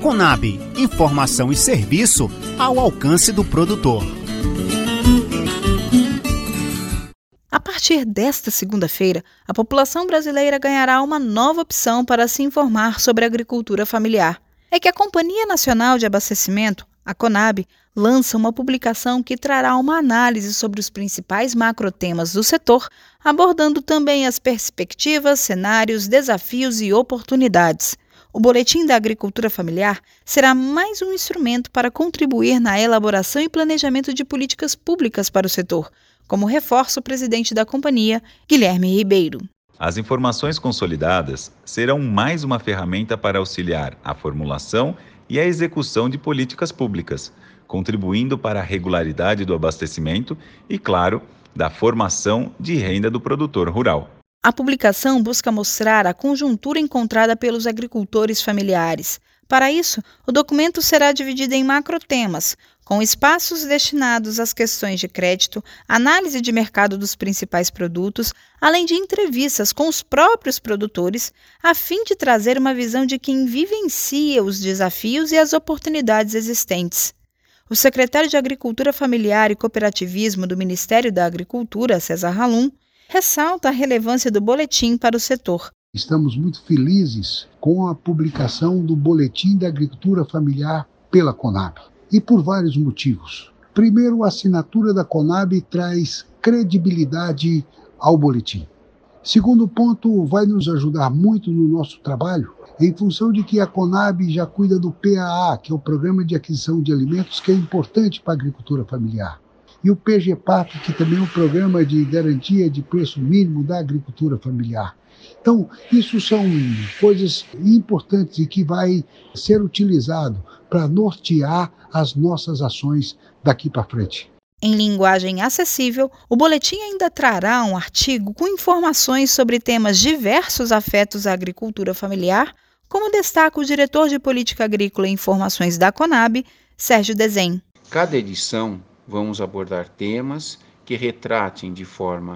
Conab, informação e serviço ao alcance do produtor. A partir desta segunda-feira, a população brasileira ganhará uma nova opção para se informar sobre a agricultura familiar. É que a Companhia Nacional de Abastecimento, a Conab, lança uma publicação que trará uma análise sobre os principais macrotemas do setor, abordando também as perspectivas, cenários, desafios e oportunidades. O Boletim da Agricultura Familiar será mais um instrumento para contribuir na elaboração e planejamento de políticas públicas para o setor, como reforça o presidente da companhia, Guilherme Ribeiro. As informações consolidadas serão mais uma ferramenta para auxiliar a formulação e a execução de políticas públicas, contribuindo para a regularidade do abastecimento e, claro, da formação de renda do produtor rural. A publicação busca mostrar a conjuntura encontrada pelos agricultores familiares. Para isso, o documento será dividido em macrotemas, com espaços destinados às questões de crédito, análise de mercado dos principais produtos, além de entrevistas com os próprios produtores, a fim de trazer uma visão de quem vivencia os desafios e as oportunidades existentes. O secretário de Agricultura Familiar e Cooperativismo do Ministério da Agricultura, César Halum, ressalta a relevância do boletim para o setor. Estamos muito felizes com a publicação do Boletim da Agricultura Familiar pela Conab, e por vários motivos. Primeiro, a assinatura da Conab traz credibilidade ao boletim. Segundo ponto, vai nos ajudar muito no nosso trabalho, em função de que a Conab já cuida do PAA, que é o Programa de Aquisição de Alimentos, que é importante para a agricultura familiar. E o PGPAC, que também é um programa de garantia de preço mínimo da agricultura familiar. Então, isso são coisas importantes e que vai ser utilizado para nortear as nossas ações daqui para frente. Em linguagem acessível, o boletim ainda trará um artigo com informações sobre temas diversos afetos à agricultura familiar, como destaca o diretor de Política Agrícola e Informações da Conab, Sérgio Dezen. Cada edição vamos abordar temas que retratem de forma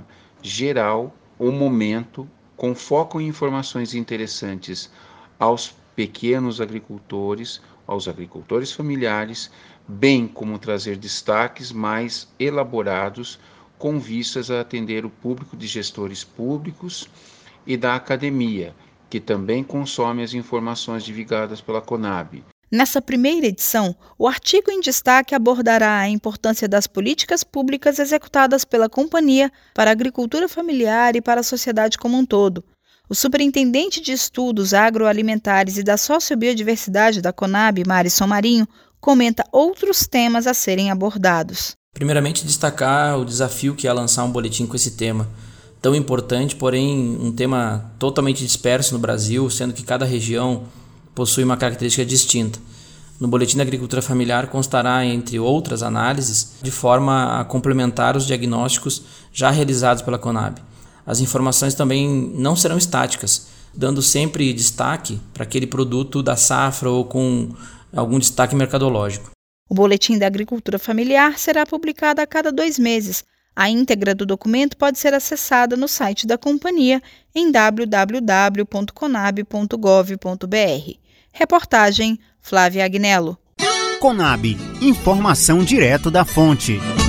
geral o momento, com foco em informações interessantes aos pequenos agricultores, aos agricultores familiares, bem como trazer destaques mais elaborados com vistas a atender o público de gestores públicos e da academia, que também consome as informações divulgadas pela Conab. Nessa primeira edição, o artigo em destaque abordará a importância das políticas públicas executadas pela companhia para a agricultura familiar e para a sociedade como um todo. O superintendente de estudos agroalimentares e da sociobiodiversidade da Conab, Marisson Marinho, comenta outros temas a serem abordados. Primeiramente, destacar o desafio que é lançar um boletim com esse tema tão importante, porém um tema totalmente disperso no Brasil, sendo que cada região possui uma característica distinta. No Boletim da Agricultura Familiar constará, entre outras análises, de forma a complementar os diagnósticos já realizados pela Conab. As informações também não serão estáticas, dando sempre destaque para aquele produto da safra ou com algum destaque mercadológico. O Boletim da Agricultura Familiar será publicado a cada 2 meses. A íntegra do documento pode ser acessada no site da companhia em www.conab.gov.br. Reportagem Flávia Agnello. Conab, informação direto da fonte.